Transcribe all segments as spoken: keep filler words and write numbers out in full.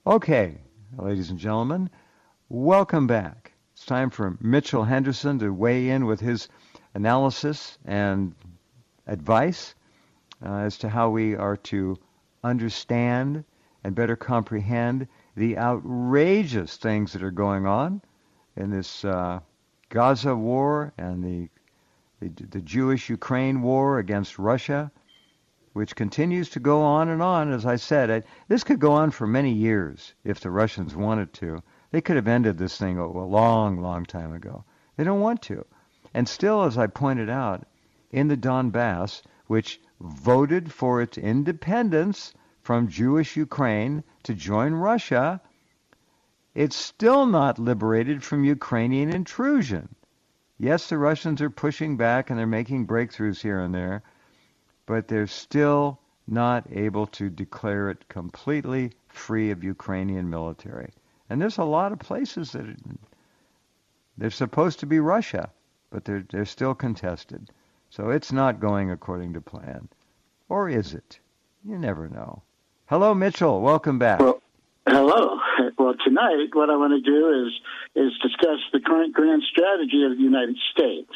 Okay, ladies and gentlemen, welcome back. It's time for Mitchell Henderson to weigh in with his analysis and advice uh, as to how we are to understand and better comprehend the outrageous things that are going on in this uh, Gaza war and the, the the Jewish-Ukraine war against Russia, which continues to go on and on. As I said, I, this could go on for many years if the Russians wanted to. They could have ended this thing a, a long, long time ago. They don't want to. And still, as I pointed out, in the Donbass, which voted for its independence from Jewish Ukraine to join Russia, it's still not liberated from Ukrainian intrusion. Yes, the Russians are pushing back and they're making breakthroughs here and there, but they're still not able to declare it completely free of Ukrainian military. And there's a lot of places that are, they're supposed to be Russia, but they're they're still contested. So it's not going according to plan. Or is it? You never know. Hello, Mitchell. Welcome back. Well, hello. Well, tonight what I want to do is is discuss the current grand strategy of the United States.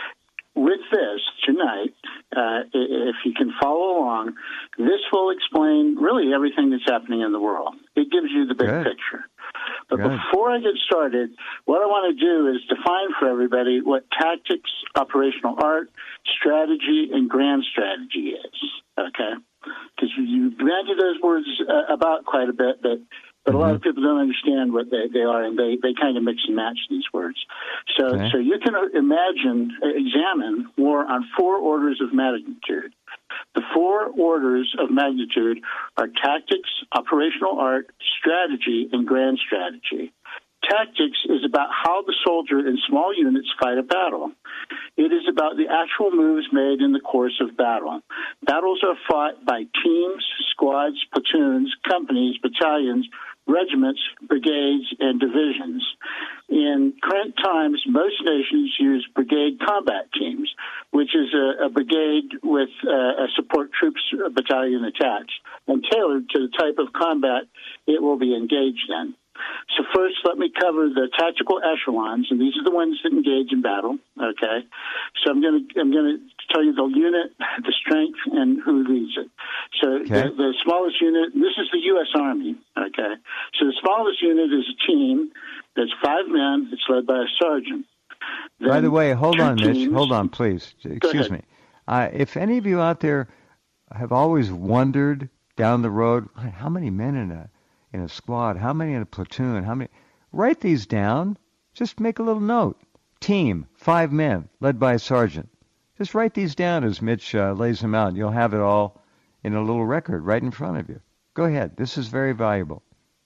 With this, tonight, uh, if you can follow along, this will explain really everything that's happening in the world. It gives you the big Good. picture. But Good. before I get started, what I want to do is define for everybody what tactics, operational art, strategy, and grand strategy is, okay? Because you bandied those words uh, about quite a bit, but But a lot of people don't understand what they, they are, and they, they kind of mix and match these words. So, Okay. so you can imagine, examine war on four orders of magnitude. The four orders of magnitude are tactics, operational art, strategy, and grand strategy. Tactics is about how the soldier in small units fight a battle. It is about the actual moves made in the course of battle. Battles are fought by teams, squads, platoons, companies, battalions, regiments, brigades, and divisions. In current times, most nations use brigade combat teams, which is a, a brigade with uh, a support troops battalion attached and tailored to the type of combat it will be engaged in. So first, let me cover the tactical echelons, and these are the ones that engage in battle. Okay, so I'm going to I'm going to tell you the unit, the strength, and who leads it. So Okay. the, the smallest unit, this is the U S Army. Okay, so the smallest unit is a team that's five men. It's led by a sergeant. By Then the way, hold two on, Mitch. teams- Hold on, please. Excuse ahead. me. Uh, if any of you out there have always wondered down the road, how many men in a in a squad, how many in a platoon, how many, write these down. Just make a little note. Team, five men, led by a sergeant. Just write these down as Mitch uh, lays them out. You'll have it all in a little record right in front of you. Go ahead. This is very valuable.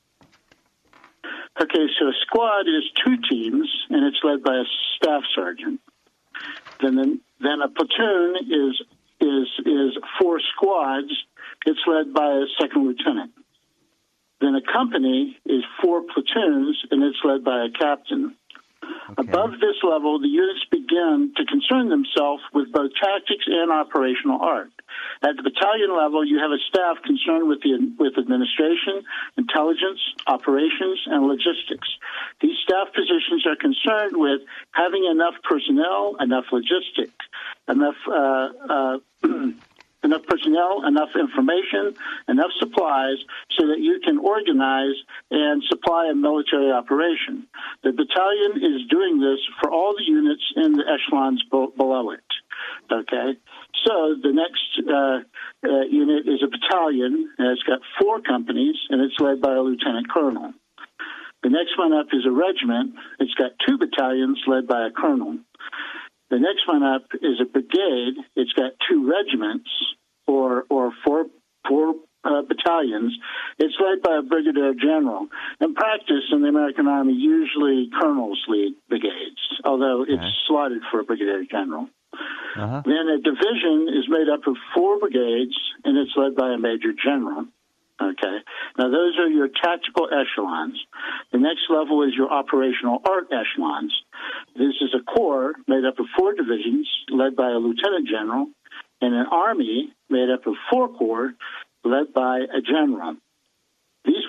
Okay, so a squad is two teams, and it's led by a staff sergeant. Then, then, then a platoon is is is four squads. It's led by a second lieutenant. Then a company is four platoons, and it's led by a captain. Okay. Above this level, the units begin to concern themselves with both tactics and operational art. At the battalion level, you have a staff concerned with the with administration, intelligence, operations, and logistics. These staff positions are concerned with having enough personnel, enough logistics, enough uh, uh, enough personnel, enough information, enough supplies so that you can organize and supply a military operation. The battalion is doing this for all the units in the echelons b- below it. Okay? So the next uh, uh, unit is a battalion, and it's got four companies, and it's led by a lieutenant colonel. The next one up is a regiment. It's got two battalions led by a colonel. The next one up is a brigade. It's got two regiments or or four four uh, battalions. It's led by a brigadier general. In practice, in the American Army, usually colonels lead brigades, although it's Okay. slotted for a brigadier general. Uh-huh. Then a division is made up of four brigades, and it's led by a major general. Okay. Now, those are your tactical echelons. The next level is your operational art echelons. This is a corps made up of four divisions, led by a lieutenant general, and an army made up of four corps, led by a general. These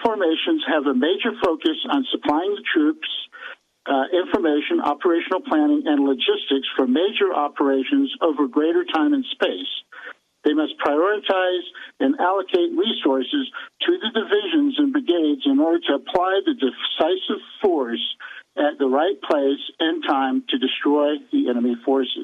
formations have a major focus on supplying the troops, uh, information, operational planning, and logistics for major operations over greater time and space. They must prioritize and allocate resources to the divisions and brigades in order to apply the decisive force at the right place and time to destroy the enemy forces.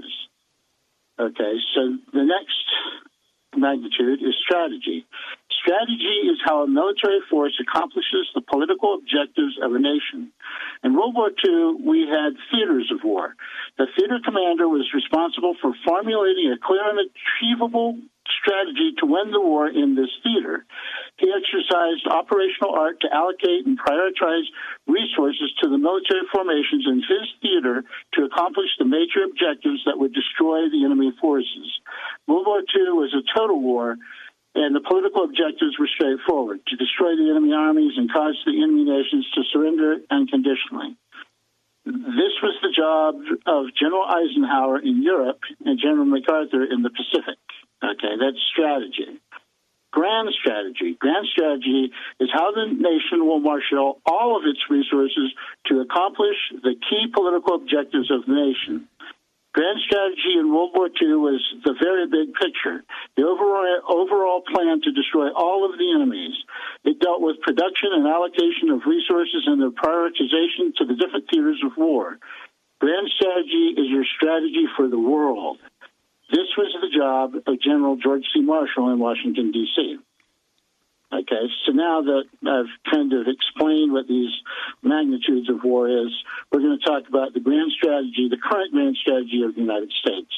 Okay, so the next magnitude is strategy. Strategy is how a military force accomplishes the political objectives of a nation. In World War Two, we had theaters of war. The theater commander was responsible for formulating a clear and achievable strategy to win the war in this theater. He exercised operational art to allocate and prioritize resources to the military formations in his theater to accomplish the major objectives that would destroy the enemy forces. World War Two was a total war, and the political objectives were straightforward: to destroy the enemy armies and cause the enemy nations to surrender unconditionally. This was the job of General Eisenhower in Europe and General MacArthur in the Pacific. Okay, that's strategy. Grand strategy. Grand strategy is how the nation will marshal all of its resources to accomplish the key political objectives of the nation. Grand strategy in World War Two was the very big picture, the overall, overall plan to destroy all of the enemies. It dealt with production and allocation of resources and their prioritization to the different theaters of war. Grand strategy is your strategy for the world. This was the job of General George C. Marshall in Washington, D C Okay, so now that I've kind of explained what these magnitudes of war is, we're going to talk about the grand strategy, the current grand strategy of the United States.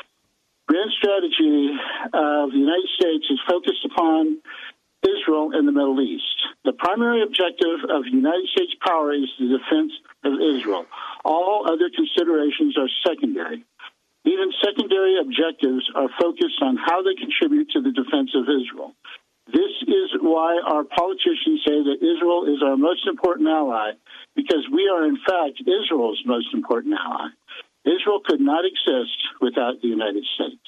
Grand strategy of the United States is focused upon Israel and the Middle East. The primary objective of United States power is the defense of Israel. All other considerations are secondary. Even secondary objectives are focused on how they contribute to the defense of Israel. This is why our politicians say that Israel is our most important ally, because we are, in fact, Israel's most important ally. Israel could not exist without the United States.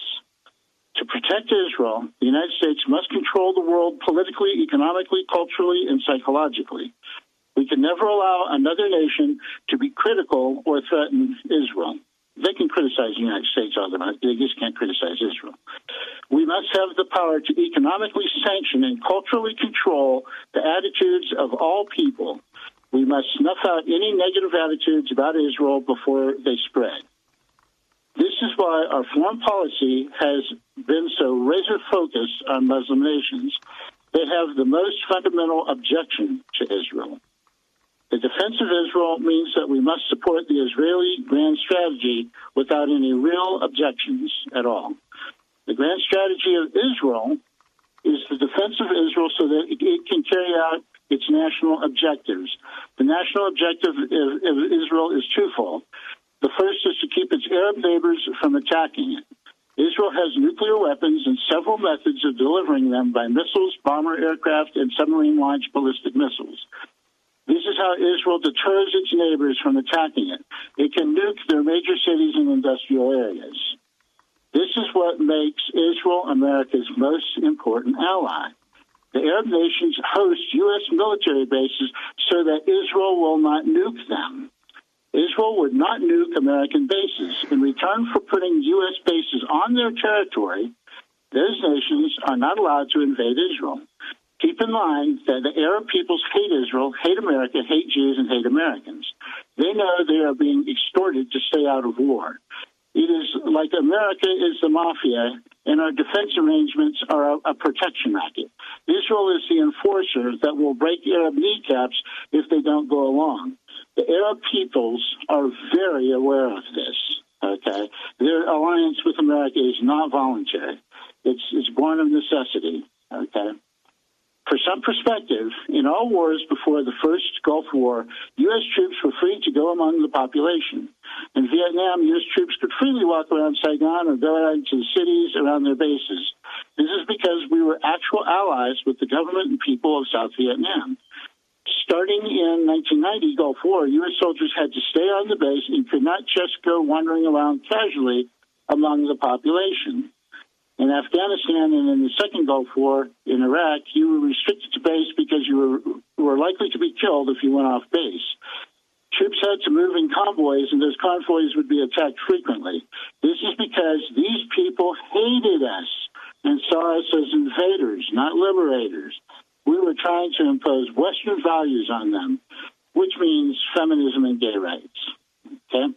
To protect Israel, the United States must control the world politically, economically, culturally, and psychologically. We can never allow another nation to be critical or threaten Israel. They can criticize the United States all they want. They just can't criticize Israel. We must have the power to economically sanction and culturally control the attitudes of all people. We must snuff out any negative attitudes about Israel before they spread. This is why our foreign policy has been so razor-focused on Muslim nations. They have the most fundamental objection to Israel. The defense of Israel means that we must support the Israeli grand strategy without any real objections at all. The grand strategy of Israel is the defense of Israel so that it can carry out its national objectives. The national objective of Israel is twofold. The first is to keep its Arab neighbors from attacking it. Israel has nuclear weapons and several methods of delivering them by missiles, bomber aircraft, and submarine-launched ballistic missiles. This is how Israel deters its neighbors from attacking it. It can nuke their major cities and industrial areas. This is what makes Israel America's most important ally. The Arab nations host U S military bases so that Israel will not nuke them. Israel would not nuke American bases. In return for putting U S bases on their territory, those nations are not allowed to invade Israel. Keep in mind that the Arab peoples hate Israel, hate America, hate Jews, and hate Americans. They know they are being extorted to stay out of war. It is like America is the mafia, and our defense arrangements are a, a protection racket. Israel is the enforcer that will break Arab kneecaps if they don't go along. The Arab peoples are very aware of this, okay? Their alliance with America is not voluntary. It's, it's born of necessity, okay? For some perspective, in all wars before the first Gulf War, U S troops were free to go among the population. In Vietnam, U S troops could freely walk around Saigon or go out into the cities around their bases. This is because we were actual allies with the government and people of South Vietnam. Starting in nineteen ninety Gulf War, U S soldiers had to stay on the base and could not just go wandering around casually among the population. In Afghanistan and in the second Gulf War in Iraq, you were restricted to base because you were, likely to be killed if you went off base. Troops had to move in convoys, and those convoys would be attacked frequently. This is because these people hated us and saw us as invaders, not liberators. We were trying to impose Western values on them, which means feminism and gay rights. Okay?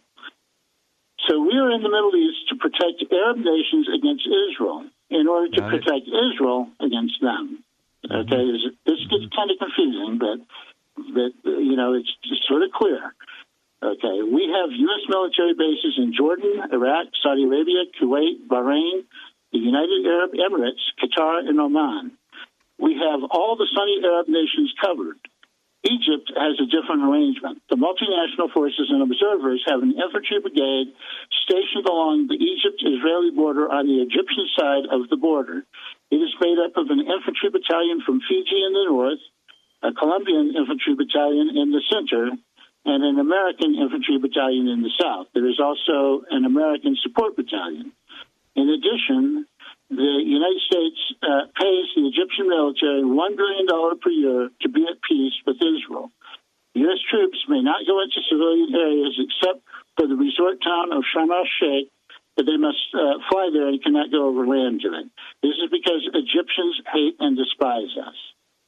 So we are in the Middle East to protect Arab nations against Israel in order to protect Israel against them. Okay? Mm-hmm. This gets kind of confusing, but... But, you know, it's just sort of clear. Okay, we have U S military bases in Jordan, Iraq, Saudi Arabia, Kuwait, Bahrain, the United Arab Emirates, Qatar, and Oman. We have all the Sunni Arab nations covered. Egypt has a different arrangement. The multinational forces and observers have an infantry brigade stationed along the Egypt-Israeli border on the Egyptian side of the border. It is made up of an infantry battalion from Fiji in the north, a Colombian infantry battalion in the center, and an American infantry battalion in the south. There is also an American support battalion. In addition, the United States uh, pays the Egyptian military one billion dollars per year to be at peace with Israel. U S troops may not go into civilian areas except for the resort town of Sharm el-Sheikh, but they must uh, fly there and cannot go over land to it. This is because Egyptians hate and despise us.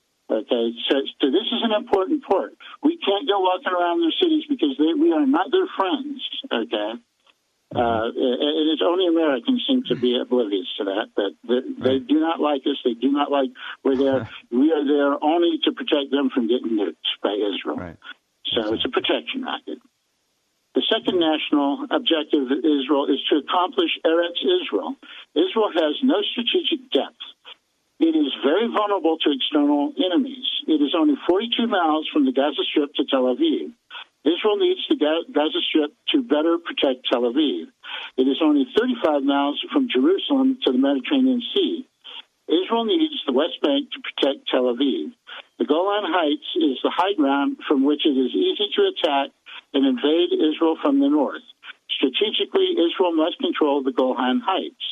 Okay, so, so this is an important part. We can't go walking around their cities because they, we are not their friends, okay? Uh, and it's only Americans seem to be oblivious to that, but they, they do not like us. They do not like we're there. We are there only to protect them from getting nuked by Israel. Right. So it's a protection racket. The second national objective of Israel is to accomplish Eretz Israel. Israel has no strategic depth. It is very vulnerable to external enemies. It is only forty-two miles from the Gaza Strip to Tel Aviv. Israel needs the Gaza Strip to better protect Tel Aviv. It is only thirty-five miles from Jerusalem to the Mediterranean Sea. Israel needs the West Bank to protect Tel Aviv. The Golan Heights is the high ground from which it is easy to attack and invade Israel from the north. Strategically, Israel must control the Golan Heights.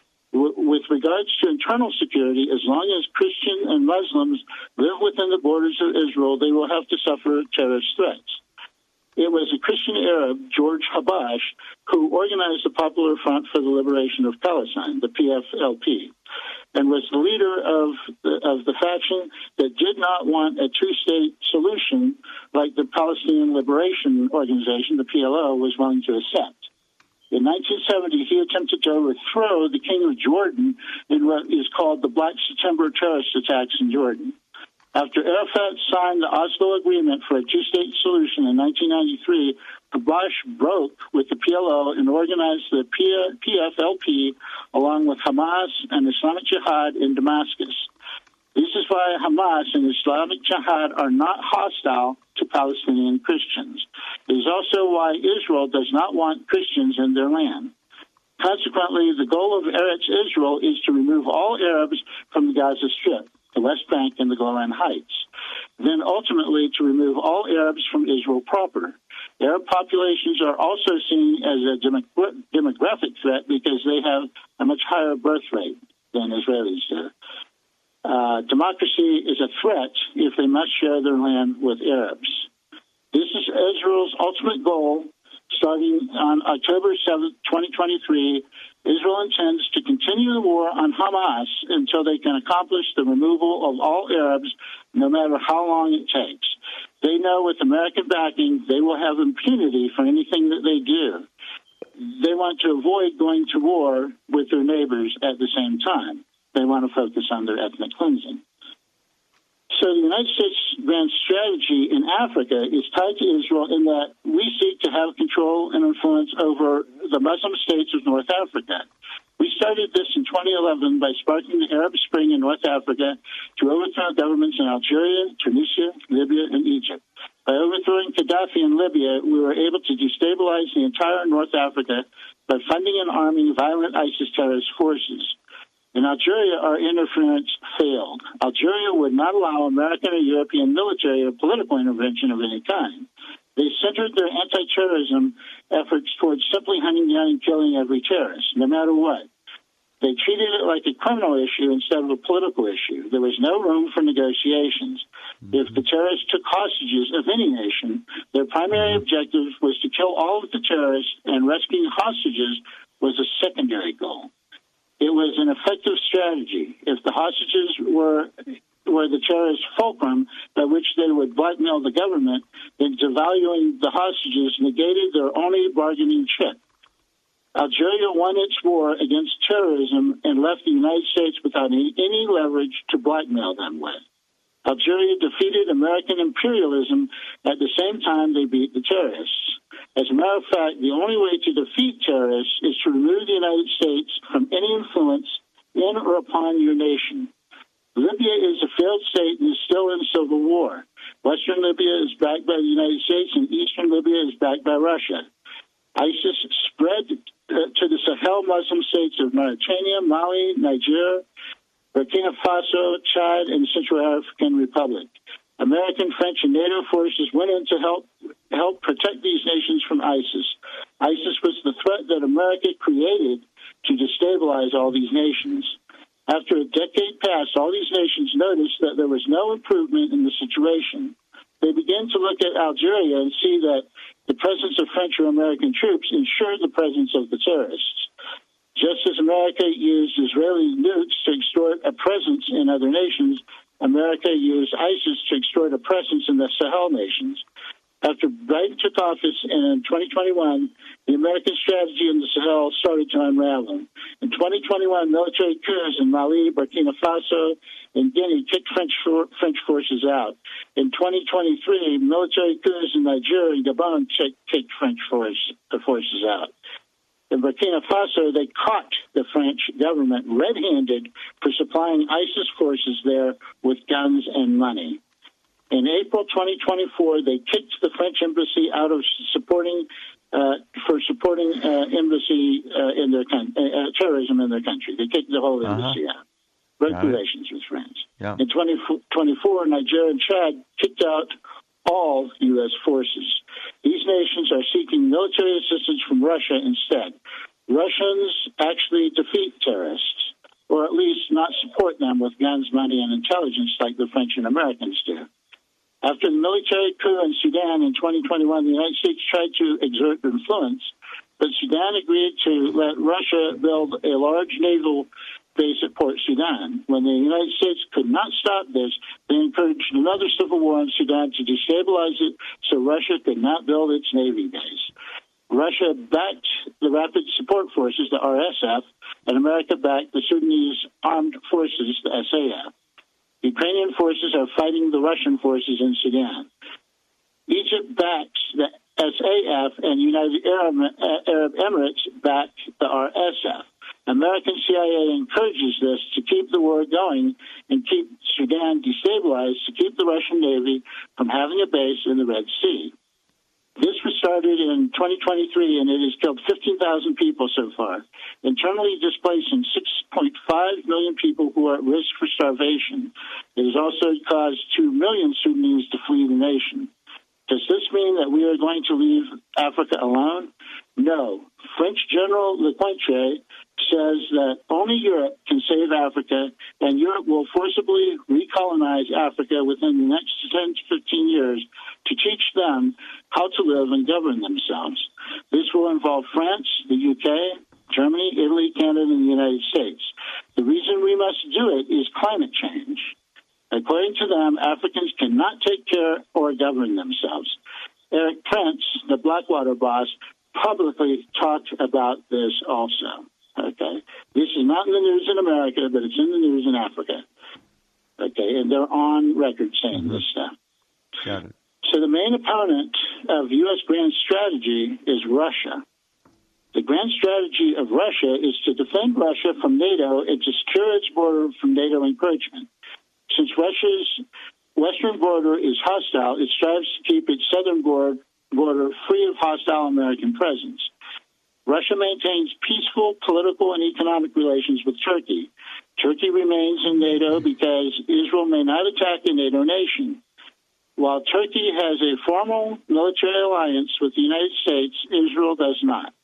With regards to internal security, as long as Christians and Muslims live within the borders of Israel, they will have to suffer terrorist threats. It was a Christian Arab, George Habash, who organized the Popular Front for the Liberation of Palestine, the P F L P, and was the leader of the, of the faction that did not want a two-state solution like the Palestinian Liberation Organization, the P L O, was willing to accept. In nineteen seventy, he attempted to overthrow the king of Jordan in what is called the Black September terrorist attacks in Jordan. After Arafat signed the Oslo Agreement for a two-state solution in nineteen ninety-three, Habash broke with the P L O and organized the P F L P along with Hamas and Islamic Jihad in Damascus. This is why Hamas and Islamic Jihad are not hostile to Palestinian Christians. It is also why Israel does not want Christians in their land. Consequently, the goal of Eretz Israel is to remove all Arabs from the Gaza Strip, the West Bank, and the Golan Heights. Then ultimately to remove all Arabs from Israel proper. Arab populations are also seen as a demogra- demographic threat because they have a much higher birth rate than Israelis do. Uh, democracy is a threat if they must share their land with Arabs. This is Israel's ultimate goal. Starting on October seventh, twenty twenty-three, Israel intends to continue the war on Hamas until they can accomplish the removal of all Arabs, no matter how long it takes. They know with American backing, they will have impunity for anything that they do. They want to avoid going to war with their neighbors at the same time. They want to focus on their ethnic cleansing. So the United States grand strategy in Africa is tied to Israel in that we seek to have control and influence over the Muslim states of North Africa. We started this in twenty eleven by sparking the Arab Spring in North Africa to overthrow governments in Algeria, Tunisia, Libya, and Egypt. By overthrowing Gaddafi in Libya, we were able to destabilize the entire North Africa by funding and arming violent ISIS terrorist forces. In Algeria, our interference failed. Algeria would not allow American or European military or political intervention of any kind. They centered their anti-terrorism efforts towards simply hunting down and killing every terrorist, no matter what. They treated it like a criminal issue instead of a political issue. There was no room for negotiations. Mm-hmm. If the terrorists took hostages of any nation, their primary mm-hmm. objective was to kill all of the terrorists, and rescuing hostages was a secondary goal. It was an effective strategy. If the hostages were were the terrorist fulcrum by which they would blackmail the government, then devaluing the hostages negated their only bargaining chip. Algeria won its war against terrorism and left the United States without any, any leverage to blackmail them with. Algeria defeated American imperialism at the same time they beat the terrorists. As a matter of fact, the only way to defeat terrorists is to remove the United States from any influence in or upon your nation. Libya is a failed state and is still in civil war. Western Libya is backed by the United States, and Eastern Libya is backed by Russia. ISIS spread uh, to the Sahel Muslim states of Mauritania, Mali, Niger, Burkina Faso, Chad, and Central African Republic. American, French, and NATO forces went in to help help protect these nations from ISIS. ISIS was the threat that America created to destabilize all these nations. After a decade passed, all these nations noticed that there was no improvement in the situation. They began to look at Algeria and see that the presence of French or American troops ensured the presence of the terrorists. Just as America used Israeli nukes to extort a presence in other nations, America used ISIS to extort a presence in the Sahel nations. After Biden took office in twenty twenty-one, the American strategy in the Sahel started to unravel. In twenty twenty-one, military coups in Mali, Burkina Faso, and Guinea kicked French for, French forces out. In twenty twenty-three, military coups in Nigeria and Gabon kicked French force, the forces out. In Burkina Faso, they caught the French government red-handed for supplying ISIS forces there with guns and money. In April twenty twenty-four, they kicked the French embassy out of supporting uh, for supporting uh, embassy uh, in their con- uh, terrorism in their country. They kicked the whole uh-huh. embassy out. Broke relations with France. Yeah. In twenty twenty-four, Nigeria and Chad kicked out all U S forces. These nations are seeking military assistance from Russia instead. Russians actually defeat terrorists, or at least not support them with guns, money, and intelligence like the French and Americans do. After the military coup in Sudan in twenty twenty-one, the United States tried to exert influence, but Sudan agreed to let Russia build a large naval base at Port Sudan. When the United States could not stop this, they encouraged another civil war in Sudan to destabilize it so Russia could not build its navy base. Russia backed the Rapid Support Forces, the R S F, and America backed the Sudanese Armed Forces, the S A F. Ukrainian forces are fighting the Russian forces in Sudan. Egypt backs the S A F, and United Arab, Arab Emirates back the R S F. American C I A encourages this to keep the war going and keep Sudan destabilized, to keep the Russian Navy from having a base in the Red Sea. This was started in twenty twenty-three, and it has killed fifteen thousand people so far, internally displacing six point five million people who are at risk for starvation. It has also caused two million Sudanese to flee the nation. Does this mean that we are going to leave Africa alone? No. French General Lecointre says that only Europe can save Africa, and Europe will forcibly recolonize Africa within the next ten to fifteen years to teach them how to live and govern themselves. This will involve France, the U K, Germany, Italy, Canada, and the United States. The reason we must do it is climate change. According to them, Africans cannot take care or govern themselves. Eric Prince, the Blackwater boss, publicly talked about this also. Okay, this is not in the news in America, but it's in the news in Africa. Okay, and they're on record saying mm-hmm. this stuff. Got it. So the main opponent of U S grand strategy is Russia. The grand strategy of Russia is to defend Russia from NATO and to secure its border from NATO encroachment. Since Russia's western border is hostile, it strives to keep its southern border free of hostile American presence. Russia maintains peaceful political and economic relations with Turkey. Turkey remains in NATO because Israel may not attack a NATO nation. While Turkey has a formal military alliance with the United States, Israel does not.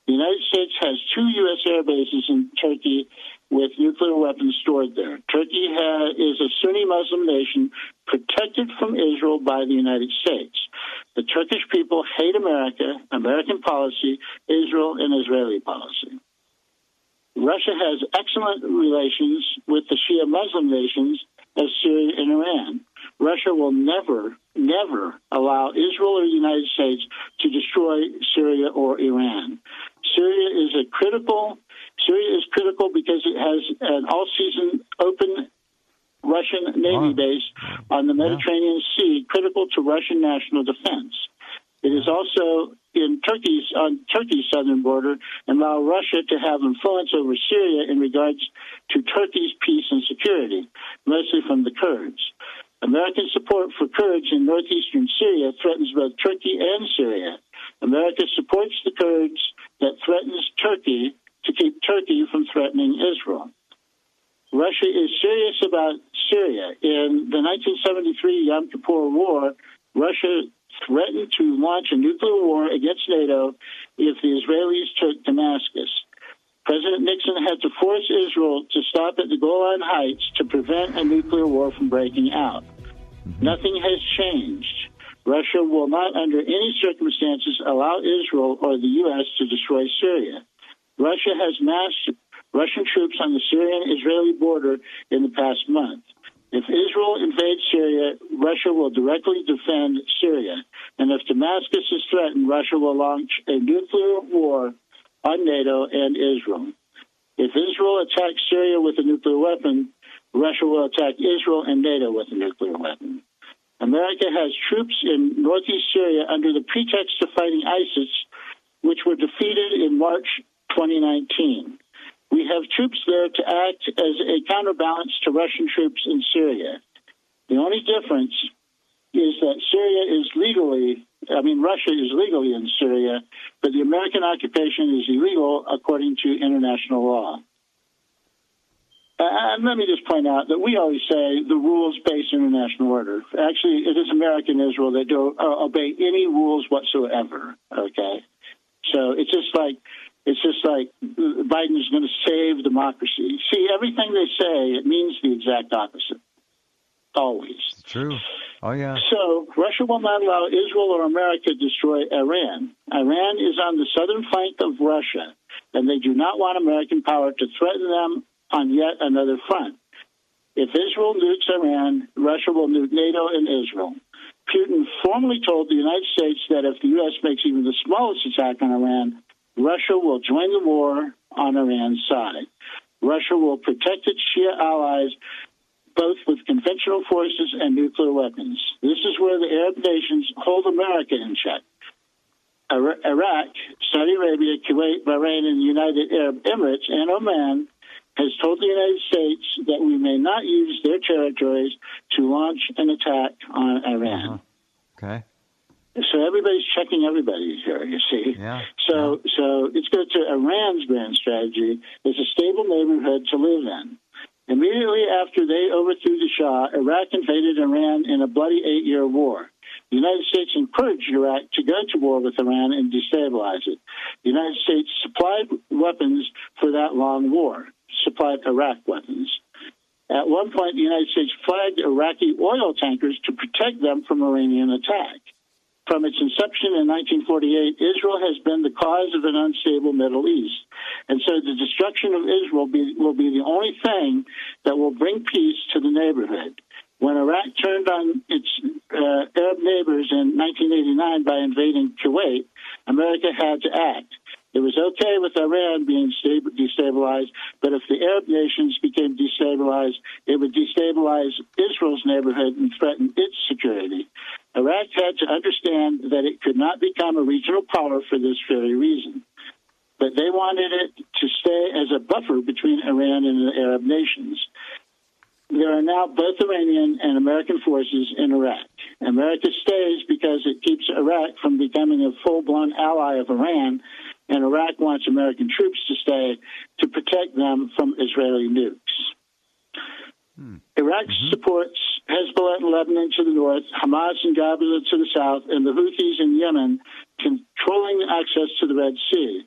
The United States has two U S air bases in Turkey with nuclear weapons stored there. Turkey ha- is a Sunni Muslim nation protected from Israel by the United States. The Turkish people hate America, American policy, Israel, and Israeli policy. Russia has excellent relations with the Shia Muslim nations of Syria and Iran. Russia will never, never allow Israel or the United States to destroy Syria or Iran. Syria is a critical, Syria is critical because it has an all-season open Russian Navy wow. base on the Mediterranean yeah. Sea, critical to Russian national defense. It is also in Turkey's on Turkey's southern border and allow Russia to have influence over Syria in regards to Turkey's peace and security, mostly from the Kurds. American support for Kurds in northeastern Syria threatens both Turkey and Syria. America supports the Kurds that threatens Turkey to keep Turkey from threatening Israel. Russia is serious about Syria. In the nineteen seventy-three Yom Kippur War, Russia threatened to launch a nuclear war against NATO if the Israelis took Damascus. President Nixon had to force Israel to stop at the Golan Heights to prevent a nuclear war from breaking out. Mm-hmm. Nothing has changed. Russia will not, under any circumstances, allow Israel or the U S to destroy Syria. Russia has massed Russian troops on the Syrian-Israeli border in the past month. If Israel invades Syria, Russia will directly defend Syria. And if Damascus is threatened, Russia will launch a nuclear war on NATO and Israel. If Israel attacks Syria with a nuclear weapon, Russia will attack Israel and NATO with a nuclear weapon. America has troops in northeast Syria under the pretext of fighting ISIS, which were defeated in March twenty nineteen. We have troops there to act as a counterbalance to Russian troops in Syria. The only difference is that Syria is legally, I mean, Russia is legally in Syria, but the American occupation is illegal according to international law. And let me just point out that we always say the rules-based international order. Actually, it is America and Israel that don't uh, obey any rules whatsoever, okay? So it's just like It's just like Biden is going to save democracy. See, everything they say, it means the exact opposite. Always. It's true. Oh, yeah. So Russia will not allow Israel or America to destroy Iran. Iran is on the southern flank of Russia, and they do not want American power to threaten them on yet another front. If Israel nukes Iran, Russia will nuke NATO and Israel. Putin formally told the United States that if the U S makes even the smallest attack on Iran, Russia will join the war on Iran's side. Russia will protect its Shia allies, both with conventional forces and nuclear weapons. This is where the Arab nations hold America in check. Iraq, Saudi Arabia, Kuwait, Bahrain, and the United Arab Emirates, and Oman has told the United States that we may not use their territories to launch an attack on Iran. Uh-huh. Okay. So everybody's checking everybody here, you see. Yeah. So yeah. so it's good to Iran's grand strategy is a stable neighborhood to live in. Immediately after they overthrew the Shah, Iraq invaded Iran in a bloody eight-year war. The United States encouraged Iraq to go to war with Iran and destabilize it. The United States supplied weapons for that long war, supplied Iraq weapons. At one point, the United States flagged Iraqi oil tankers to protect them from Iranian attack. From its inception in nineteen forty-eight, Israel has been the cause of an unstable Middle East. And so the destruction of Israel be, will be the only thing that will bring peace to the neighborhood. When Iraq turned on its uh, Arab neighbors in nineteen eighty-nine by invading Kuwait, America had to act. It was okay with Iran being destabilized, but if the Arab nations became destabilized, it would destabilize Israel's neighborhood and threaten its security. Iraq had to understand that it could not become a regional power for this very reason. But they wanted it to stay as a buffer between Iran and the Arab nations. There are now both Iranian and American forces in Iraq. America stays because it keeps Iraq from becoming a full-blown ally of Iran, and Iraq wants American troops to stay to protect them from Israeli nukes. Hmm. Iraq mm-hmm. supports Hezbollah in Lebanon to the north, Hamas in Gaza to the south, and the Houthis in Yemen controlling access to the Red Sea.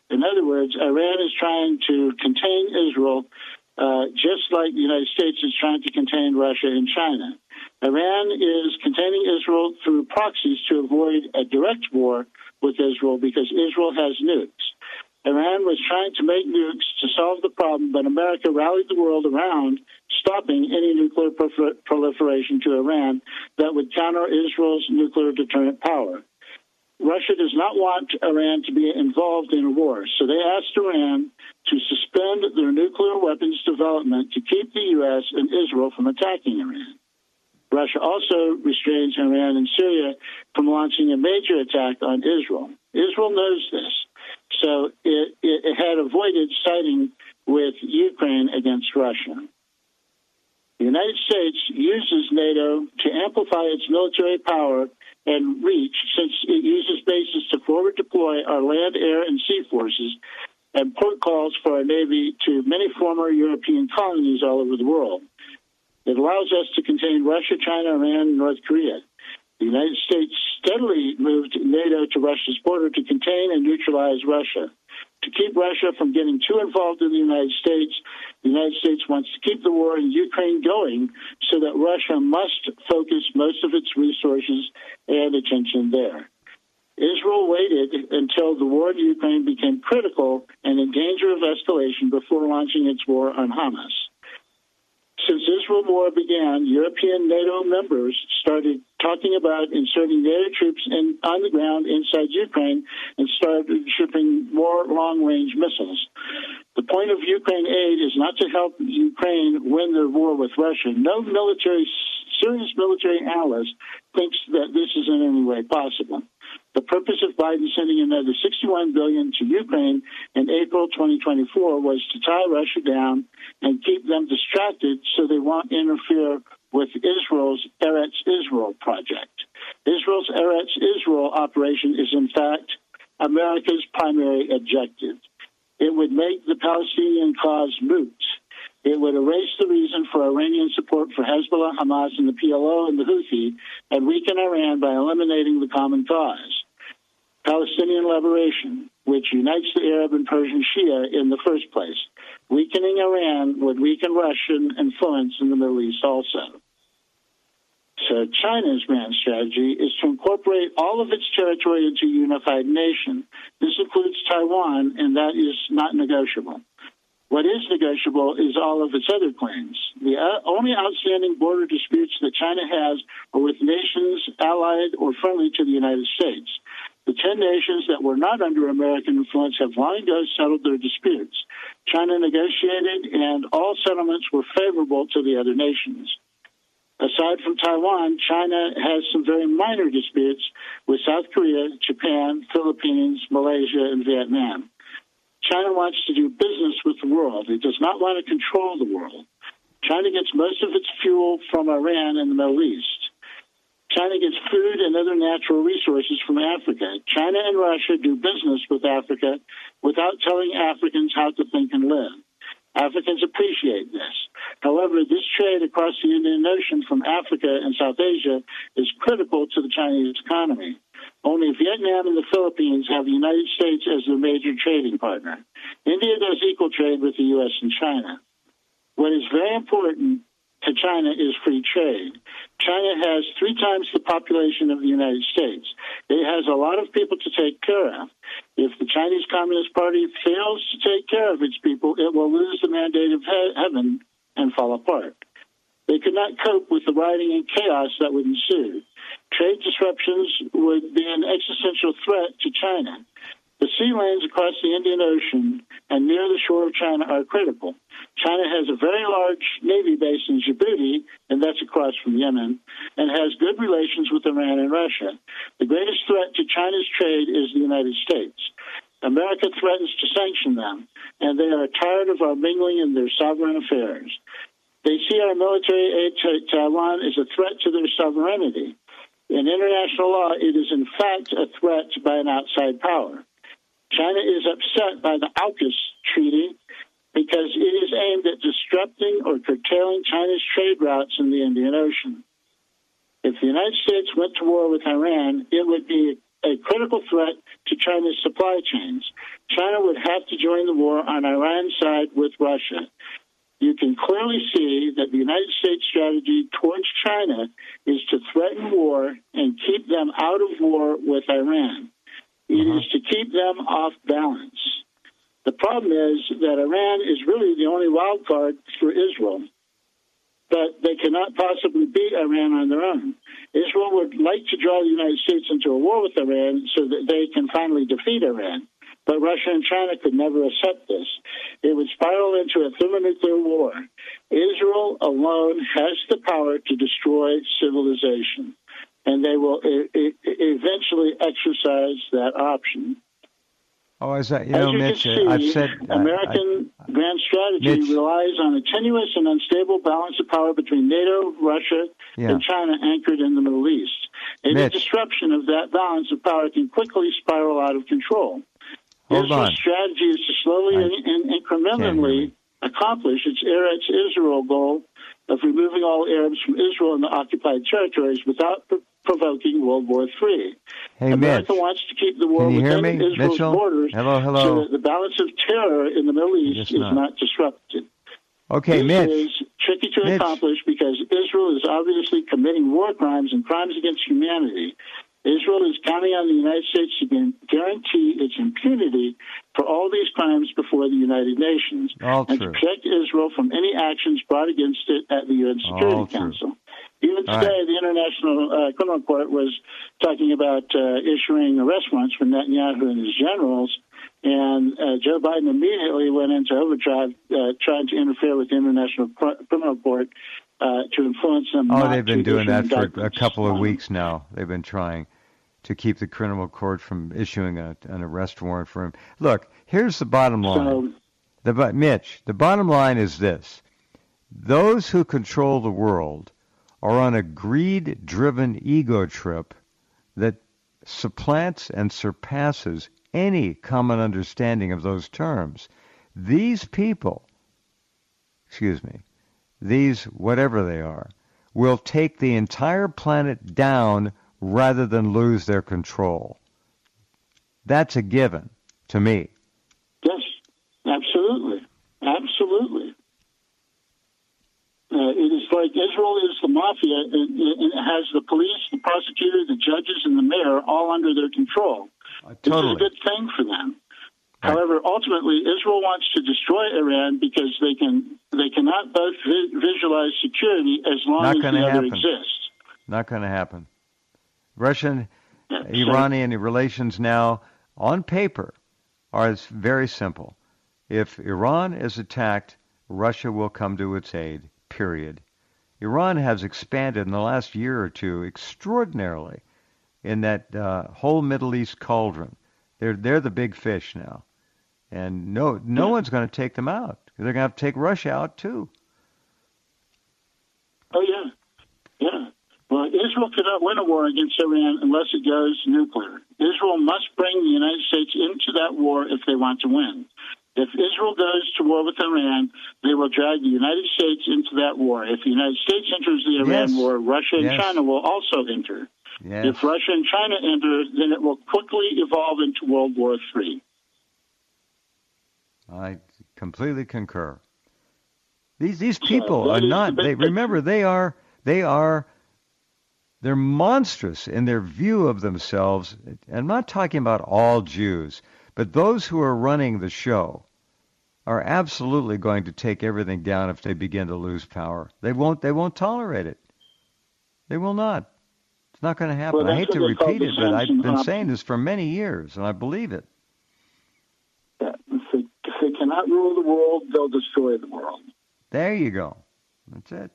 In other words, Iran is trying to contain Israel uh, just like the United States is trying to contain Russia and China. Iran is containing Israel through proxies to avoid a direct war with Israel because Israel has nukes. Iran was trying to make nukes to solve the problem, but America rallied the world around stopping any nuclear proliferation to Iran that would counter Israel's nuclear deterrent power. Russia does not want Iran to be involved in a war, so they asked Iran to suspend their nuclear weapons development to keep the U S and Israel from attacking Iran. Russia also restrains Iran and Syria from launching a major attack on Israel. Israel knows this, so it, it, it had avoided siding with Ukraine against Russia. The United States uses NATO to amplify its military power and reach, since it uses bases to forward deploy our land, air, and sea forces and port calls for our Navy to many former European colonies all over the world. It allows us to contain Russia, China, Iran, and North Korea. The United States steadily moved NATO to Russia's border to contain and neutralize Russia. To keep Russia from getting too involved in the United States, the United States wants to keep the war in Ukraine going so that Russia must focus most of its resources and attention there. Israel waited until the war in Ukraine became critical and in danger of escalation before launching its war on Hamas. Since Israel war began, European NATO members started talking about inserting NATO troops in, on the ground inside Ukraine and started shipping more long-range missiles. The point of Ukraine aid is not to help Ukraine win their war with Russia. No military, serious military analyst thinks that this is in any way possible. The purpose of Biden sending another sixty-one billion dollars to Ukraine in April twenty twenty-four was to tie Russia down and keep them distracted so they won't interfere with Israel's Eretz Israel project. Israel's Eretz Israel operation is, in fact, America's primary objective. It would make the Palestinian cause moot. It would erase the reason for Iranian support for Hezbollah, Hamas, and the P L O and the Houthi, and weaken Iran by eliminating the common cause. Palestinian liberation, which unites the Arab and Persian Shia in the first place. Weakening Iran would weaken Russian influence in the Middle East also. So China's grand strategy is to incorporate all of its territory into a unified nation. This includes Taiwan, and that is not negotiable. What is negotiable is all of its other claims. The uh, only outstanding border disputes that China has are with nations allied or friendly to the United States. The ten nations that were not under American influence have long ago settled their disputes. China negotiated, and all settlements were favorable to the other nations. Aside from Taiwan, China has some very minor disputes with South Korea, Japan, Philippines, Malaysia, and Vietnam. China wants to do business with the world. It does not want to control the world. China gets most of its fuel from Iran and the Middle East. China gets food and other natural resources from Africa. China and Russia do business with Africa without telling Africans how to think and live. Africans appreciate this. However, this trade across the Indian Ocean from Africa and South Asia is critical to the Chinese economy. Only Vietnam and the Philippines have the United States as their major trading partner. India does equal trade with the U S and China. What is very important to China is free trade. China has three times the population of the United States. It has a lot of people to take care of. If the Chinese Communist Party fails to take care of its people, it will lose the mandate of he- heaven and fall apart. They could not cope with the rioting and chaos that would ensue. Trade disruptions would be an existential threat to China. The sea lanes across the Indian Ocean and near the shore of China are critical. China has a very large Navy base in Djibouti, and that's across from Yemen, and has good relations with Iran and Russia. The greatest threat to China's trade is the United States. America threatens to sanction them, and they are tired of our mingling in their sovereign affairs. They see our military aid to Taiwan as a threat to their sovereignty. In international law, it is in fact a threat by an outside power. China is upset by the AUKUS treaty because it is aimed at disrupting or curtailing China's trade routes in the Indian Ocean. If the United States went to war with Iran, it would be a critical threat to China's supply chains. China would have to join the war on Iran's side with Russia. You can clearly see that the United States strategy towards China is to threaten war and keep them out of war with Iran. It uh-huh. is to keep them off balance. The problem is that Iran is really the only wild card for Israel, but they cannot possibly beat Iran on their own. Israel would like to draw the United States into a war with Iran so that they can finally defeat Iran. But Russia and China could never accept this. It would spiral into a thermonuclear war. Israel alone has the power to destroy civilization, and they will e- e- eventually exercise that option. Oh, is that, you As know, you Mitch, can see, I've said... American I, I, grand strategy Mitch, relies on a tenuous and unstable balance of power between NATO, Russia, yeah. and China anchored in the Middle East. Any Mitch. disruption of that balance of power can quickly spiral out of control. Hold Israel's on. strategy is to slowly I and, and incrementally accomplish its Eretz Israel goal of removing all Arabs from Israel and the occupied territories without pr- provoking World War Three. Hey, America Mitch. wants to keep the war Can you hear within me, Israel's Mitchell? borders Hello, hello. so that the balance of terror in the Middle East is not. not disrupted. Okay, this Mitch. is tricky to Mitch. accomplish because Israel is obviously committing war crimes and crimes against humanity. Israel is counting on the United States to guarantee its impunity for all these crimes before the United Nations All and true. to protect Israel from any actions brought against it at the U N Security All Council. True. Even All today, right. the International uh, Criminal Court was talking about uh, issuing arrest warrants for Netanyahu and his generals, and uh, Joe Biden immediately went into overdrive, uh, trying to interfere with the International Criminal Court uh, to influence them. Oh, not they've been to doing issue that for a indictments couple of on weeks now. They've been trying to keep the criminal court from issuing a, an arrest warrant for him. Look, here's the bottom line. So, The, Mitch, the bottom line is this. Those who control the world are on a greed-driven ego trip that supplants and surpasses any common understanding of those terms. These people, excuse me, these whatever they are, will take the entire planet down rather than lose their control. That's a given to me. yes, absolutely. Absolutely. Uh, it is like Israel is the mafia, and it has the police, the prosecutor, the judges, and the mayor all under their control. Uh, This totally. is a good thing for them. Right. However, ultimately, Israel wants to destroy Iran because they can they cannot both vi- visualize security as long Not as gonna the other happen. exists. Not going to happen. Russian Yeah, so- Iranian relations now, on paper, are very simple. If Iran is attacked, Russia will come to its aid, period. Iran has expanded in the last year or two extraordinarily in that uh, whole Middle East cauldron. They're they're the big fish now. And no no Yeah. one's going to take them out. They're going to have to take Russia out, too. Oh, yeah. Yeah. Well, Israel cannot win a war against Iran unless it goes nuclear. Israel must bring the United States into that war if they want to win. If Israel goes to war with Iran, they will drag the United States into that war. If the United States enters the Iran Yes. war, Russia and Yes. China will also enter. Yes. If Russia and China enter, then it will quickly evolve into World War Three. I completely concur. These these people that are is not. the They big remember they are they are they're monstrous in their view of themselves. I'm not talking about all Jews, but those who are running the show are absolutely going to take everything down if they begin to lose power. They won't. They won't tolerate it. They will not. It's not going to happen. Well, I that's hate to what they call repeat the it, but I've Samson been option. saying this for many years, and I believe it. Yeah, if, they, if they cannot rule the world, they'll destroy the world. There you go. That's it.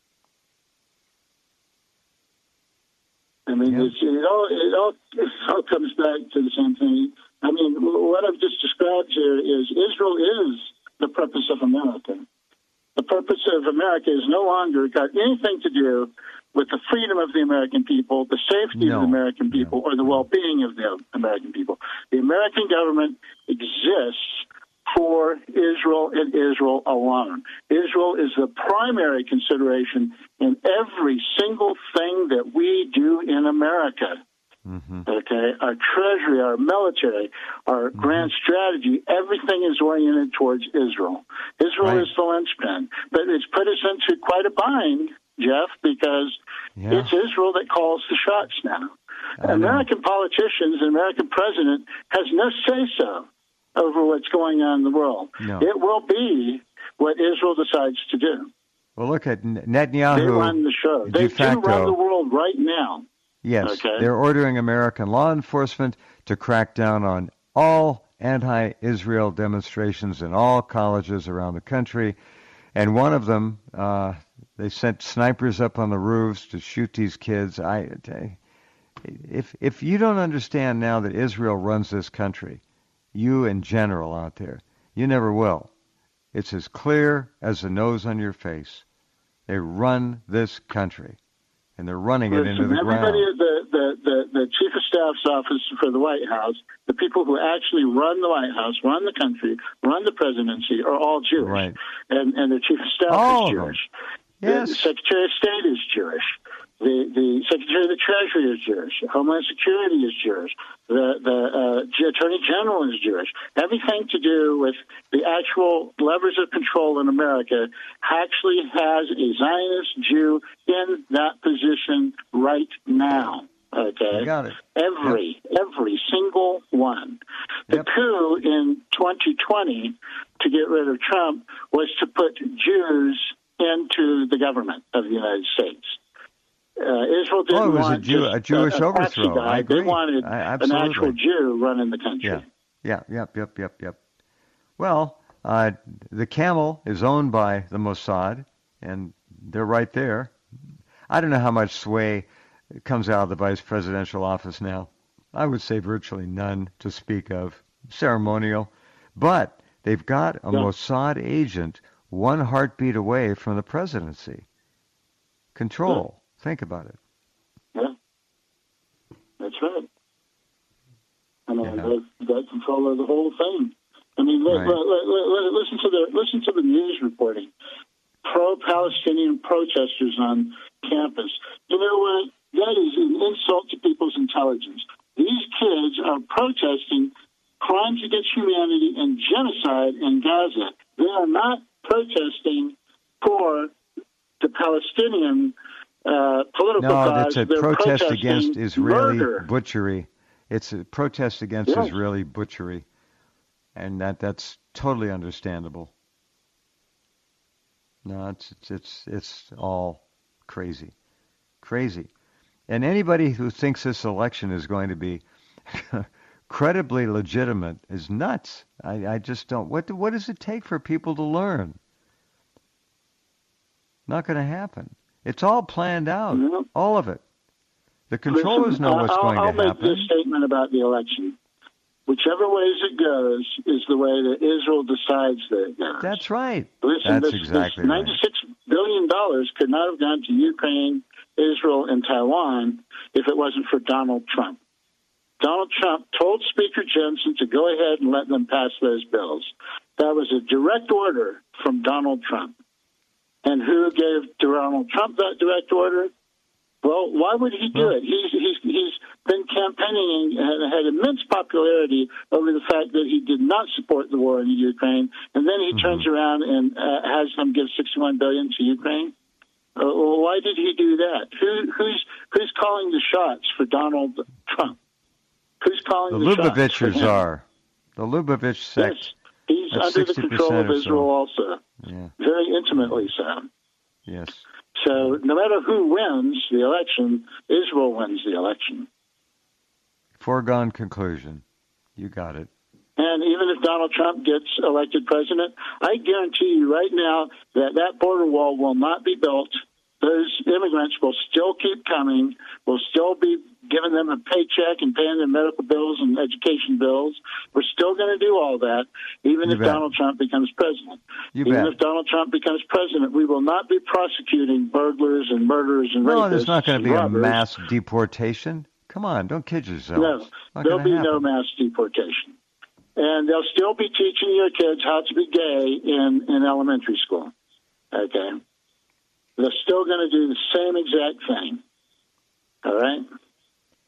I mean, Yeah. it's, it all it all it all comes back to the same thing. I mean, what I've just described here is Israel is the purpose of America. The purpose of America has no longer got anything to do with the freedom of the American people, the safety No. of the American people, No. or the well-being of the American people. The American government exists for Israel and Israel alone. Israel is the primary consideration in every single thing that we do in America. Mm-hmm. Okay, our treasury, our military, our mm-hmm. grand strategy, everything is oriented towards Israel. Israel right. is the linchpin. But it's put us into quite a bind, Jeff, because yeah. it's Israel that calls the shots now. I American know. politicians and American president has no say-so over what's going on in the world. No. It will be what Israel decides to do. Well, look at Netanyahu. They run the show. They facto. do run the world right now. Yes, okay. They're ordering American law enforcement to crack down on all anti-Israel demonstrations in all colleges around the country. And one of them, uh, they sent snipers up on the roofs to shoot these kids. I, if if you don't understand now that Israel runs this country, you in general out there, you never will. It's as clear as the nose on your face. They run this country, and they're running Listen, it into the everybody ground. at the, the, the, the Chief of Staff's office for the White House, the people who actually run the White House, run the country, run the presidency, are all Jewish. Right. And, and the Chief of Staff all is Jewish. Yes. The Secretary of State is Jewish. The, the Secretary of the Treasury is Jewish. Homeland Security is Jewish. The, the uh, Attorney General is Jewish. Everything to do with the actual levers of control in America actually has a Zionist Jew in that position right now. Okay? You got it. Every, yep. every single one. The Yep. coup in twenty twenty to get rid of Trump was to put Jews into the government of the United States. Uh, Israel didn't oh, it was want a, Jew, just a Jewish a, a overthrow. guy. I agree. They wanted I, an actual Jew running the country. Yeah, yeah, yep, yep, yep, yep. Well, uh, the camel is owned by the Mossad, and they're right there. I don't know how much sway comes out of the vice presidential office now. I would say virtually none to speak of. Ceremonial. But they've got a yeah. Mossad agent one heartbeat away from the presidency. Control. Yeah. Think about it. Yeah, that's right. I mean, yeah. they've got control of the whole thing. I mean, right. l- l- l- listen to the listen to the news reporting. Pro-Palestinian protesters on campus. You know what? That is an insult to people's intelligence. These kids are protesting crimes against humanity and genocide in Gaza. They are not protesting for the Palestinian uh, political no, cause. No, it's a They're protest against Israeli murder. butchery. It's a protest against yes. Israeli butchery, and that that's totally understandable. No, it's it's it's, it's all crazy, crazy, and anybody who thinks this election is going to be credibly legitimate is nuts. I, I just don't. What do, what does it take for people to learn? Not going to happen. It's all planned out, mm-hmm. all of it. The controllers Listen, know what's I'll, going I'll to make happen. this statement about the election. Whichever ways it goes is the way that Israel decides that it goes. That's right. Listen, That's this, exactly this right. ninety-six billion dollars could not have gone to Ukraine, Israel, and Taiwan if it wasn't for Donald Trump. Donald Trump told Speaker Jensen to go ahead and let them pass those bills. That was a direct order from Donald Trump. And who gave Donald Trump that direct order? Well, why would he do it? He's he's he's been campaigning and had immense popularity over the fact that he did not support the war in the Ukraine, and then he mm-hmm. turns around and uh, has them give sixty-one billion dollars to Ukraine. Uh, well, why did he do that? Who, who's who's calling the shots for Donald Trump? Who's calling the, the Lubavitchers shots for him? are the Lubavitch sect. Yes, he's That's under the control of Israel so. also, yeah. very intimately so. Yes. So no matter who wins the election, Israel wins the election. Foregone conclusion. You got it. And even if Donald Trump gets elected president, I guarantee you right now that that border wall will not be built. Those immigrants will still keep coming. We'll still be giving them a paycheck and paying their medical bills and education bills. We're still going to do all that, even you if bet. Donald Trump becomes president. You even bet. if Donald Trump becomes president, we will not be prosecuting burglars and murderers and no, rapists. No, there's not going to be robbers. a mass deportation. Come on, don't kid yourself. No, there'll be no mass deportation. And they'll still be teaching your kids how to be gay in, in elementary school. Okay? They're still going to do the same exact thing. All right?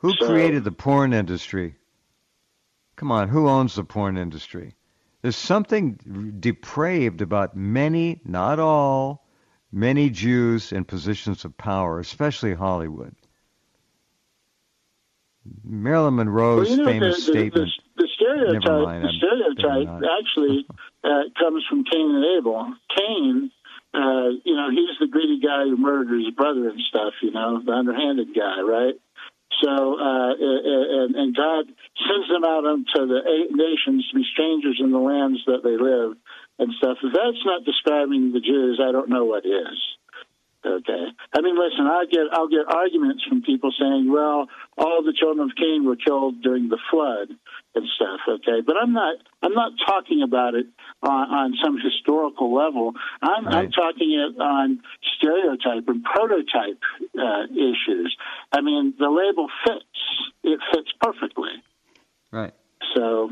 Who So- created the porn industry? Come on, who owns the porn industry? There's something depraved about many, not all, many Jews in positions of power, especially Hollywood. Marilyn Monroe's Well, you know, famous the, the, statement. The, the stereotype, Never mind, the I'm stereotype better not. actually uh, comes from Cain and Abel. Cain, uh, you know, he's the greedy guy who murdered his brother and stuff. You know, the underhanded guy, right? So, uh, and, and God sends them out unto the eight nations to be strangers in the lands that they live and stuff. If that's not describing the Jews, I don't know what is. Okay. I mean, listen, I get I'll get arguments from people saying, well, all the children of Cain were killed during the flood and stuff. Okay, but I'm not I'm not talking about it on, on some historical level. I'm, Right. I'm talking it on stereotype and prototype uh, issues. I mean, the label fits. It fits perfectly. Right. So,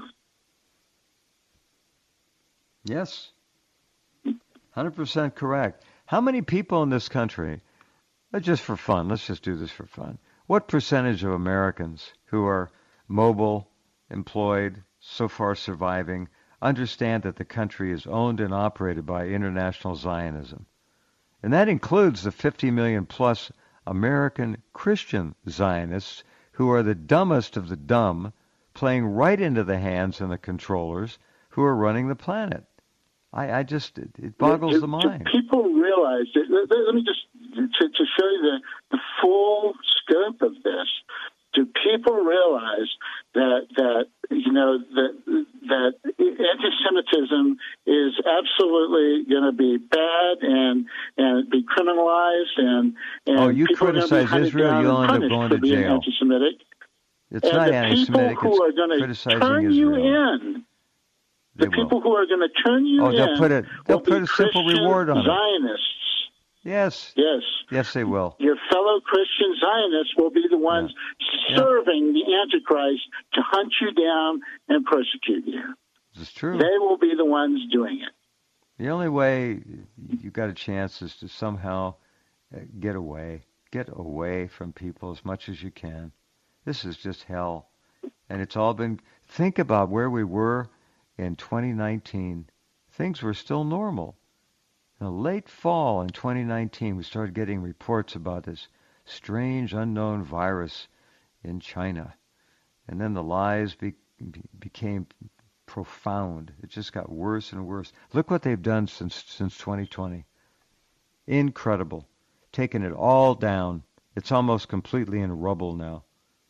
Yes. one hundred percent correct. How many people in this country, uh, just for fun, let's just do this for fun, what percentage of Americans who are mobile, employed, so far surviving, understand that the country is owned and operated by international Zionism? And that includes the fifty million plus American Christian Zionists who are the dumbest of the dumb, playing right into the hands of the controllers who are running the planet. I, I just, it, it boggles do, the mind. Do people realize that, let, let me just, to, to show you the, the full scope of this, do people realize that, that you know, that, that anti-Semitism is absolutely going to be bad and, and be criminalized and, and Oh, you people are gonna be criticize hunted Israel, down you'll and end up punished going for to being jail. anti-Semitic. It's and not the anti-Semitic, people who it's are going to criticizing turn Israel. you in, They the will. people who are going to turn you Oh, in, they'll put a- they'll will put be a simple Christian reward on it. Zionists. Yes. Yes. Yes, they will. Your fellow Christian Zionists will be the ones Yeah. serving the Antichrist to hunt you down and persecute you. This is true. They will be the ones doing it. The only way you got a chance is to somehow uh, get away. Get away from people as much as you can. This is just hell. And it's all been, think about where we were in twenty nineteen. Things were still normal. In the late fall in twenty nineteen, we started getting reports about this strange unknown virus in China. And then the lies be, be, became profound. It just got worse and worse. Look what they've done since since twenty twenty. Incredible. Taken it all down. It's almost completely in rubble now.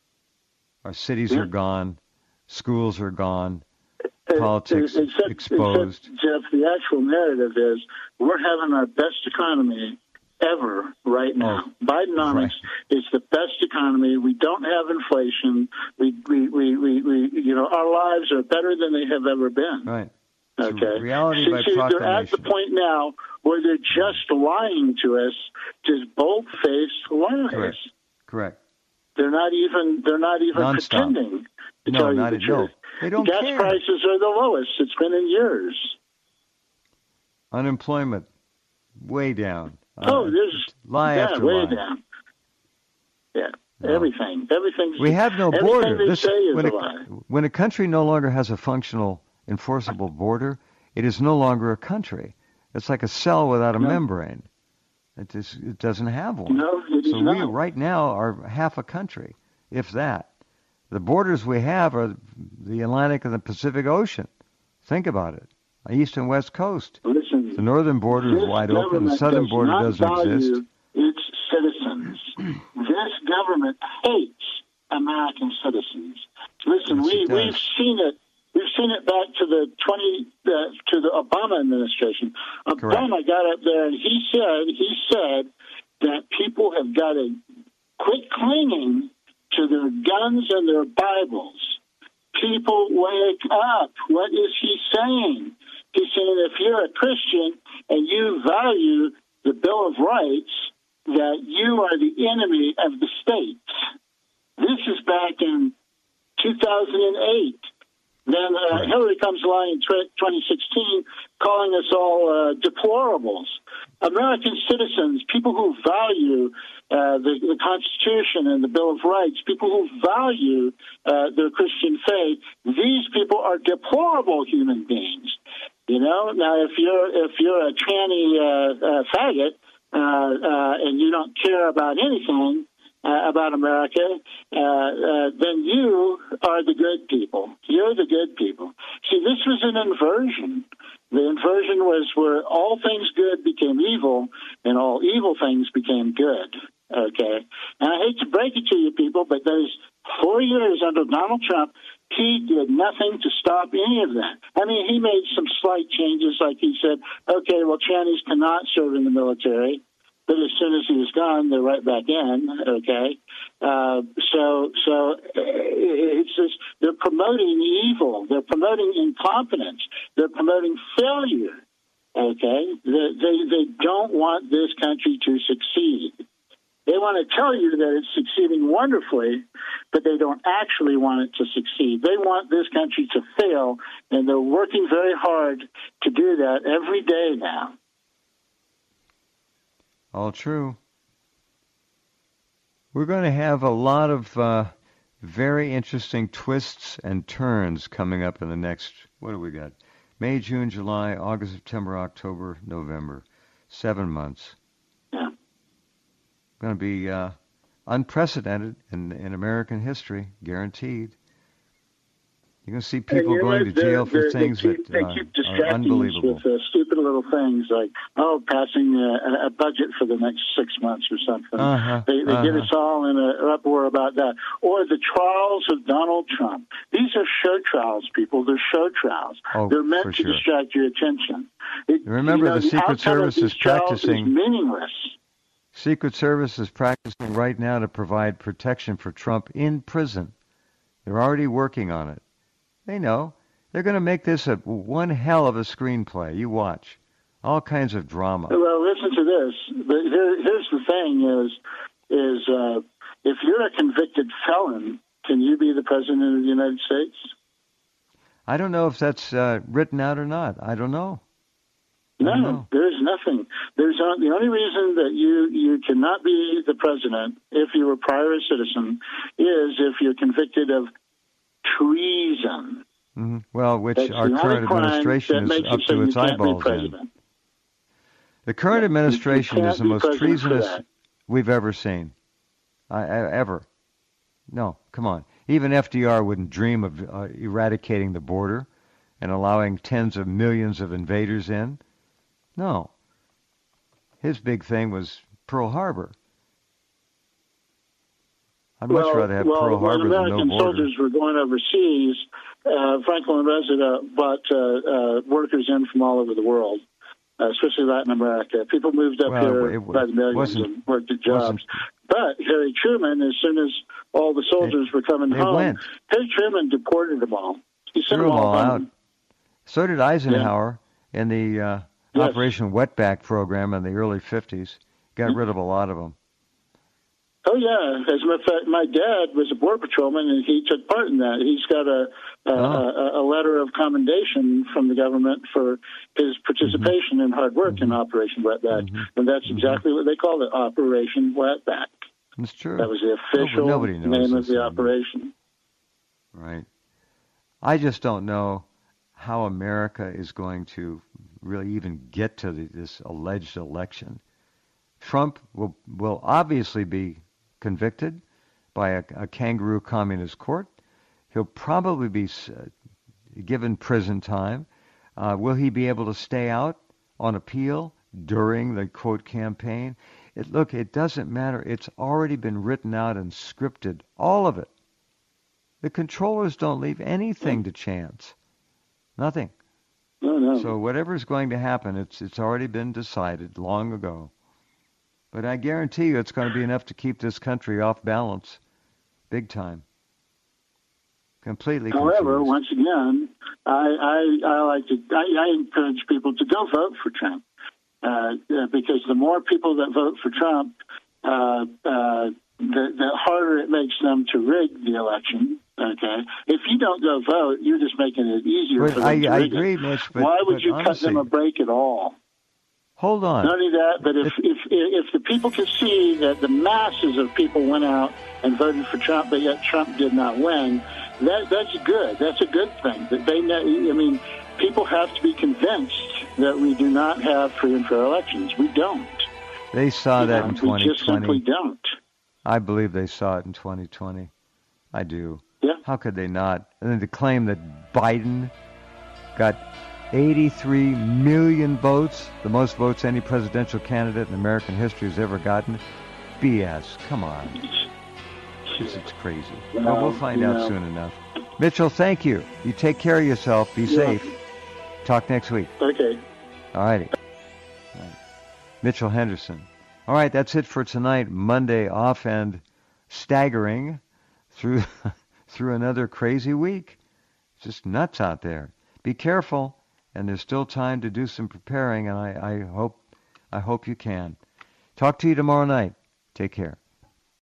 Our cities Yeah. are gone. Schools are gone. Uh, Politics except, exposed. Except, Jeff, the actual narrative is we're having our best economy ever right now. Oh, Bidenomics right. is the best economy. We don't have inflation. We, we, we, we, we, you know, our lives are better than they have ever been. Right. It's Okay. reality See, by see, they're at the proclamation. point now where they're just lying to us, just bold-faced lies. Correct. Correct. They're not even. They're not even Nonstop. pretending to No, tell you not the at- no. truth. They don't Gas care. prices are the lowest it's been in years. Unemployment way down. Oh, Uh, there's lie yeah, after way lie. down. Yeah, No. everything. Everything's. We have no everything border. They This, say is when, a a, lie. when a country no longer has a functional, enforceable border, it is no longer a country. It's like a cell without a No. membrane. It, just, it doesn't have one. No, it is so we not. right now are half a country, if that. The borders we have are the Atlantic and the Pacific Ocean. Think about it. East and West Coast. Listen, The northern border is this wide open. The government southern does border not doesn't value exist. its citizens. This government hates American citizens. Listen, Yes, we it does. we've seen it. We've seen it back to the twenty uh, to the Obama administration. Correct. Obama got up there and he said he said that people have got to quit clinging to their guns and their Bibles. People, wake up. What is he saying? He's saying if you're a Christian and you value the Bill of Rights, that you are the enemy of the state. This is back in two thousand eight. Then uh, right. Hillary comes along in twenty sixteen calling us all uh, deplorables. American citizens, people who value uh, the, the Constitution and the Bill of Rights, people who value uh, their Christian faith, these people are deplorable human beings. You know, now if you're if you're a tranny uh, uh, faggot uh, uh, and you don't care about anything uh, about America, uh, uh, then you are the good people. You're the good people. See, this was an inversion. The inversion was where all things good became evil and all evil things became good. Okay? And I hate to break it to you people, but those four years under Donald Trump, he did nothing to stop any of that. I mean, he made some slight changes, like he said, okay, well, trannies cannot serve in the military. But as soon as he was gone, they're right back in, okay? Uh, so so it's just they're promoting evil. They're promoting incompetence. They're promoting failure, okay? They, they, they don't want this country to succeed. They want to tell you that it's succeeding wonderfully, but they don't actually want it to succeed. They want this country to fail, and they're working very hard to do that every day now. All true. We're going to have a lot of uh, very interesting twists and turns coming up in the next, what do we got? May, June, July, August, September, October, November. Seven months. Yeah. Going to be uh, unprecedented in, in American history, guaranteed. You're going to see people going to jail for things they keep, that they uh, keep are distracting unbelievable. us with uh, stupid little things like, oh, passing a, a budget for the next six months or something. Uh-huh, they they uh-huh. get us all in an uproar about that. Or the trials of Donald Trump. These are show trials, people. They're show trials. Oh, They're meant for to sure. distract your attention. It, Remember, you know, the Secret outcome Service of is these trials practicing. Is meaningless. Secret Service is practicing right now to provide protection for Trump in prison. They're already working on it. They know. They're going to make this a one hell of a screenplay. You watch. All kinds of drama. Well, listen to this. The, here, here's the thing is, is uh, if you're a convicted felon, can you be the president of the United States? I don't know if that's uh, written out or not. I don't know. I No, don't know. there's nothing. There's uh, the only reason that you, you cannot be the president if you were prior a citizen is if you're convicted of treason. Mm-hmm. Well, which That's our current administration is up to its eyeballs in. The current administration is the most treasonous we've ever seen. I, I, ever. No, come on. Even F D R wouldn't dream of uh, eradicating the border and allowing tens of millions of invaders in. No. His big thing was Pearl Harbor. I'd much well, rather have well, Pearl Harbor when American than no border. soldiers were going overseas, uh, Franklin Roosevelt brought uh, uh, workers in from all over the world, uh, especially Latin America. People moved up well, here it, by the millions and worked at jobs. But Harry Truman, as soon as all the soldiers they, were coming home, went. Harry Truman deported them all. He sent Threw them all, all out. home. So did Eisenhower yeah. in the uh, yes. Operation Wetback program in the early fifties. Got mm-hmm. rid of a lot of them. Oh, yeah. As a matter of fact, my dad was a border patrolman, and he took part in that. He's got a a, oh. a, a letter of commendation from the government for his participation mm-hmm. in hard work mm-hmm. in Operation Wetback. Mm-hmm. And that's exactly mm-hmm. what they called it, Operation Wetback. That's true. That was the official Nobody knows name of the anymore. operation. Right. I just don't know how America is going to really even get to the, this alleged election. Trump will will obviously be convicted by a, a kangaroo communist court. He'll probably be uh, given prison time. Uh, will he be able to stay out on appeal during the, quote, campaign? It, look, it doesn't matter. It's already been written out and scripted, all of it. The controllers don't leave anything to chance. Nothing. No, no. So whatever's going to happen, it's it's already been decided long ago. But I guarantee you it's going to be enough to keep this country off balance, big time. Completely confused. However, once again, I, I, I like to I, I encourage people to go vote for Trump uh, because the more people that vote for Trump, uh, uh, the, the harder it makes them to rig the election. Okay, if you don't go vote, you're just making it easier but for them I, to I rig it. agree, Mitch. But, Why would but you honestly, cut them a break at all? Hold on. Not only that, but if, if if the people could see that the masses of people went out and voted for Trump, but yet Trump did not win, that that's good. That's a good thing. That they, I mean, people have to be convinced that we do not have free and fair elections. We don't. They saw You that know, in twenty twenty. We just simply don't. I believe they saw it in twenty twenty. I do. Yeah. How could they not? And then to claim that Biden got eighty-three million votes, the most votes any presidential candidate in American history has ever gotten. B S. Come on. It's, it's crazy. Well, But we'll find out know. soon enough. Mitchell, thank you. You take care of yourself. Be Yeah. safe. Talk next week. Okay. All righty. All right. Mitchell Henderson. All right, that's it for tonight. Monday off and staggering through through another crazy week. Just nuts out there. Be careful, and there's still time to do some preparing, and I, I hope I hope you can. Talk to you tomorrow night. Take care.